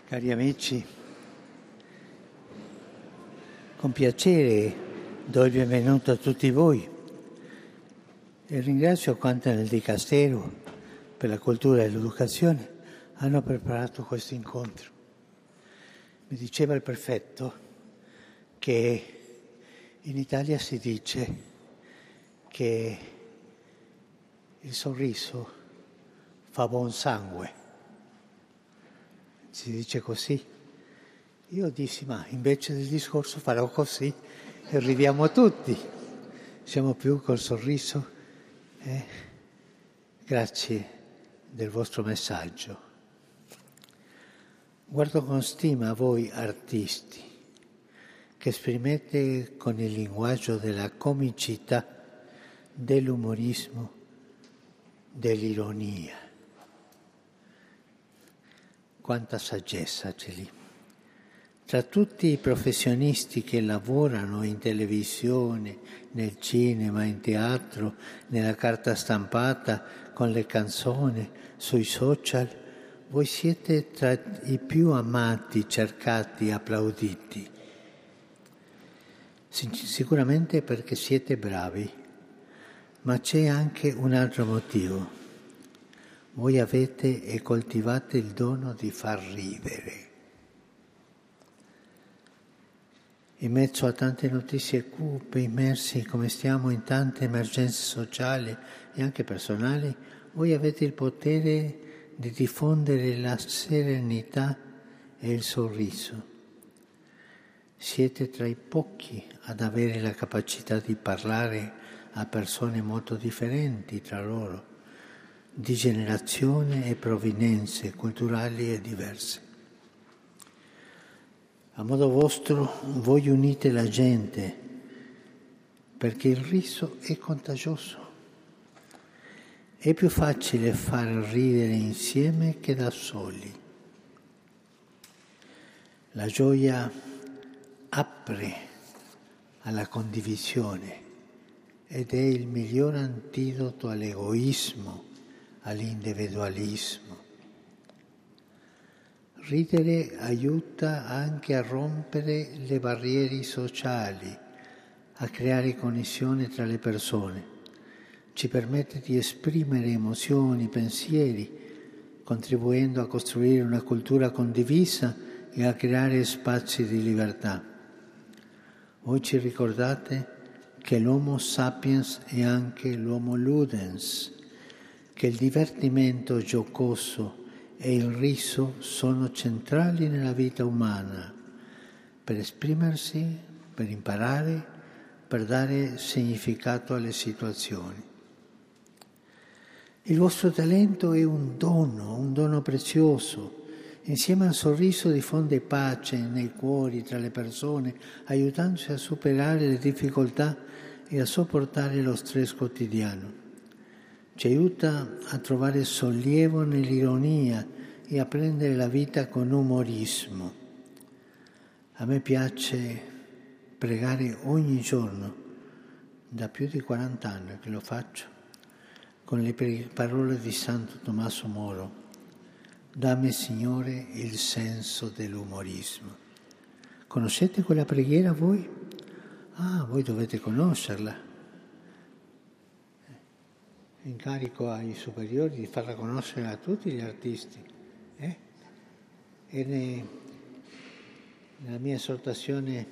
Cari amici, con piacere do il benvenuto a tutti voi e ringrazio quanti nel Dicastero per la cultura e l'educazione hanno preparato questo incontro. Mi diceva il prefetto che in Italia si dice che il sorriso fa buon sangue. Si dice così. Io dissi, ma invece del discorso farò così e ridiamo tutti. Siamo più col sorriso. Grazie del vostro messaggio. Guardo con stima voi artisti che esprimete con il linguaggio della comicità, dell'umorismo, dell'ironia. Quanta saggezza c'è lì. Tra tutti i professionisti che lavorano in televisione, nel cinema, in teatro, nella carta stampata, con le canzoni, sui social, voi siete tra i più amati, cercati, applauditi. Sicuramente perché siete bravi, ma c'è anche un altro motivo. Voi avete e coltivate il dono di far ridere. In mezzo a tante notizie cupe, immersi come stiamo in tante emergenze sociali e anche personali, voi avete il potere di diffondere la serenità e il sorriso. Siete tra i pochi ad avere la capacità di parlare a persone molto differenti tra loro, di generazione e provenienze culturali e diverse. A modo vostro voi unite la gente perché il riso è contagioso. È più facile far ridere insieme che da soli. La gioia apre alla condivisione ed è il miglior antidoto all'egoismo, all'individualismo. Ridere aiuta anche a rompere le barriere sociali, a creare connessione tra le persone. Ci permette di esprimere emozioni, pensieri, contribuendo a costruire una cultura condivisa e a creare spazi di libertà. Voi ci ricordate che l'Homo sapiens è anche l'Homo ludens, che il divertimento giocoso e il riso sono centrali nella vita umana per esprimersi, per imparare, per dare significato alle situazioni. Il vostro talento è un dono prezioso. Insieme al sorriso diffonde pace nei cuori tra le persone, aiutandoci a superare le difficoltà e a sopportare lo stress quotidiano. Ci aiuta a trovare sollievo nell'ironia e a prendere la vita con umorismo. A me piace pregare ogni giorno, da più di 40 anni che lo faccio, con le parole di Santo Tommaso Moro. Dammi, Signore, il senso dell'umorismo. Conoscete quella preghiera voi? Voi dovete conoscerla. Incarico ai superiori di farla conoscere a tutti gli artisti. E nella mia esortazione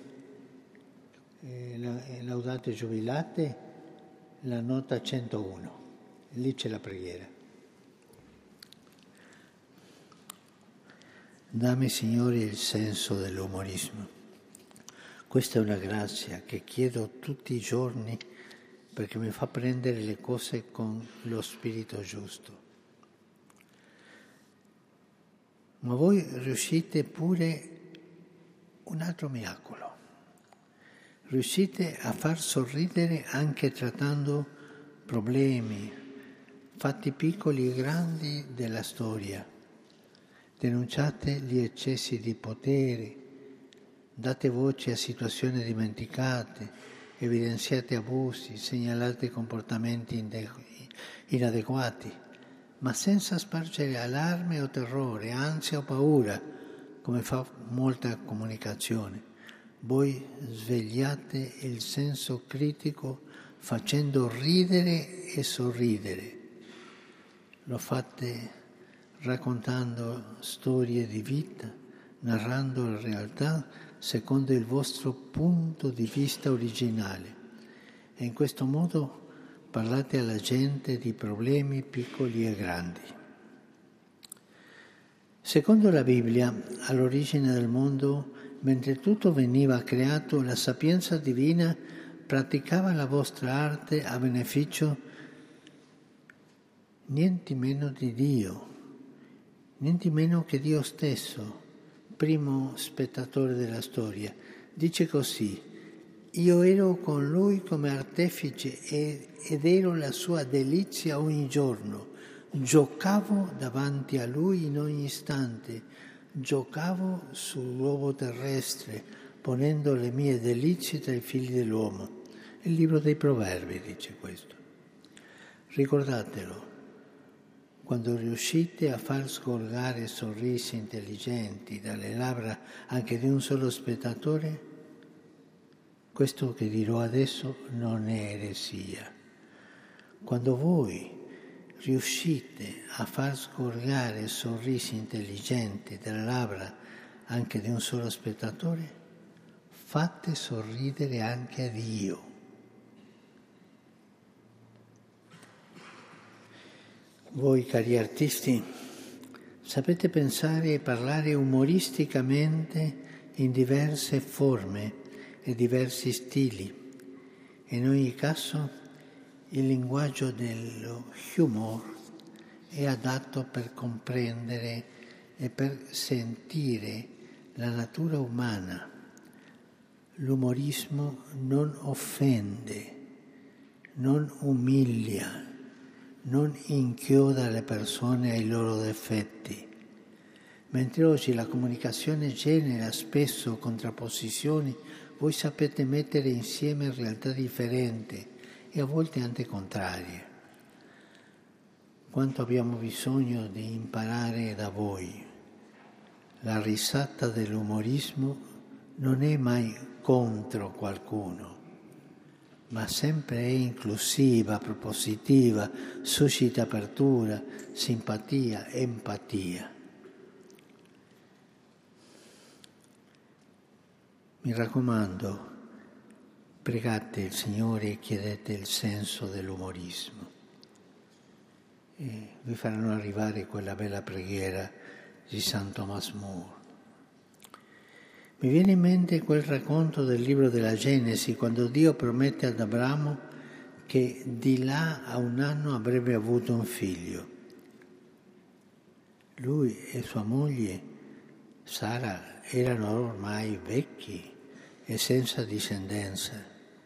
Laudate Giubilate, la nota 101, lì c'è la preghiera. Dammi, Signore, il senso dell'umorismo. Questa è una grazia che chiedo tutti i giorni perché mi fa prendere le cose con lo spirito giusto. Ma voi riuscite pure un altro miracolo. Riuscite a far sorridere anche trattando problemi, fatti piccoli e grandi della storia. Denunciate gli eccessi di potere, date voce a situazioni dimenticate, evidenziate abusi, segnalate comportamenti inadeguati, ma senza spargere allarme o terrore, ansia o paura, come fa molta comunicazione. Voi svegliate il senso critico facendo ridere e sorridere. Lo fate raccontando storie di vita, narrando la realtà secondo il vostro punto di vista originale. E in questo modo parlate alla gente di problemi piccoli e grandi. Secondo la Bibbia, all'origine del mondo, mentre tutto veniva creato, la sapienza divina praticava la vostra arte a beneficio niente meno di Dio, niente meno che Dio stesso, primo spettatore della storia. Dice così: io ero con lui come artefice ed ero la sua delizia ogni giorno. Giocavo davanti a lui in ogni istante, giocavo sul globo terrestre, ponendo le mie delizie tra i figli dell'uomo. Il libro dei Proverbi dice questo. Ricordatelo, quando riuscite a far sgorgare sorrisi intelligenti dalle labbra anche di un solo spettatore, questo che dirò adesso non è eresia. Quando voi riuscite a far sgorgare sorrisi intelligenti dalle labbra anche di un solo spettatore, fate sorridere anche a Dio. Voi, cari artisti, sapete pensare e parlare umoristicamente in diverse forme e diversi stili. In ogni caso, il linguaggio dello humor è adatto per comprendere e per sentire la natura umana. L'umorismo non offende, non umilia, non inchioda le persone ai loro difetti. Mentre oggi la comunicazione genera spesso contrapposizioni, voi sapete mettere insieme realtà differenti e a volte anche contrarie. Quanto abbiamo bisogno di imparare da voi. La risata dell'umorismo non è mai contro qualcuno, ma sempre è inclusiva, propositiva, suscita apertura, simpatia, empatia. Mi raccomando, pregate il Signore e chiedete il senso dell'umorismo e vi faranno arrivare quella bella preghiera di San Thomas More. Mi viene in mente quel racconto del libro della Genesi, quando Dio promette ad Abramo che di là a 1 anno avrebbe avuto un figlio. Lui e sua moglie Sara erano ormai vecchi e senza discendenza.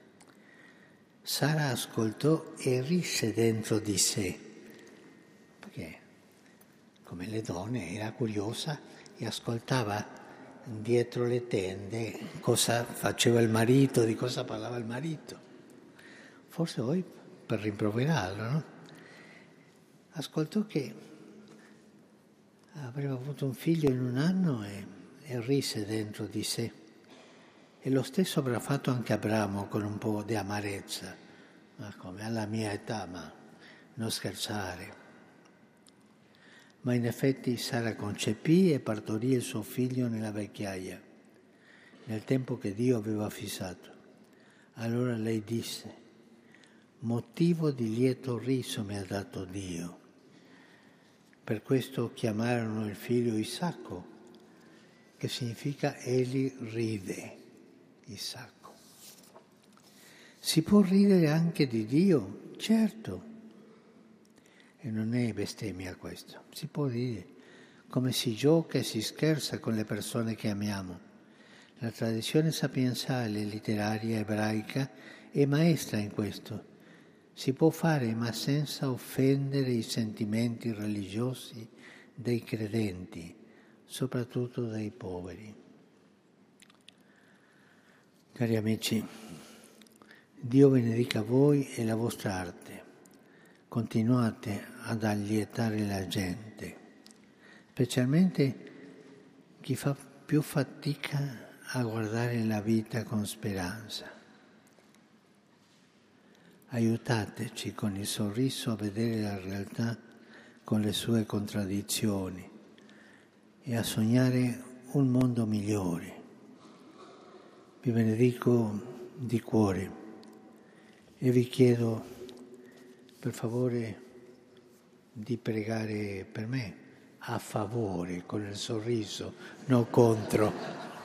Sara ascoltò e rise dentro di sé, perché come le donne era curiosa e ascoltava dietro le tende cosa faceva il marito, di cosa parlava il marito. Forse poi per rimproverarlo, no? Ascoltò che avrebbe avuto un figlio in 1 anno e rise dentro di sé. E lo stesso avrà fatto anche Abramo con un po' di amarezza. Ma come alla mia età, ma non scherzare. Ma in effetti Sara concepì e partorì il suo figlio nella vecchiaia, nel tempo che Dio aveva fissato. Allora lei disse: motivo di lieto riso mi ha dato Dio. Per questo chiamarono il figlio Isacco, che significa egli ride. Isacco. Si può ridere anche di Dio, certo. E non è bestemmia questo. Si può ridere, come si gioca e si scherza con le persone che amiamo. La tradizione sapienziale letteraria ebraica è maestra in questo. Si può fare, ma senza offendere i sentimenti religiosi dei credenti, soprattutto dei poveri. Cari amici, Dio benedica voi e la vostra arte. Continuate ad allietare la gente, specialmente chi fa più fatica a guardare la vita con speranza. Aiutateci con il sorriso a vedere la realtà con le sue contraddizioni e a sognare un mondo migliore. Vi benedico di cuore e vi chiedo per favore di pregare per me a favore, con il sorriso, non contro.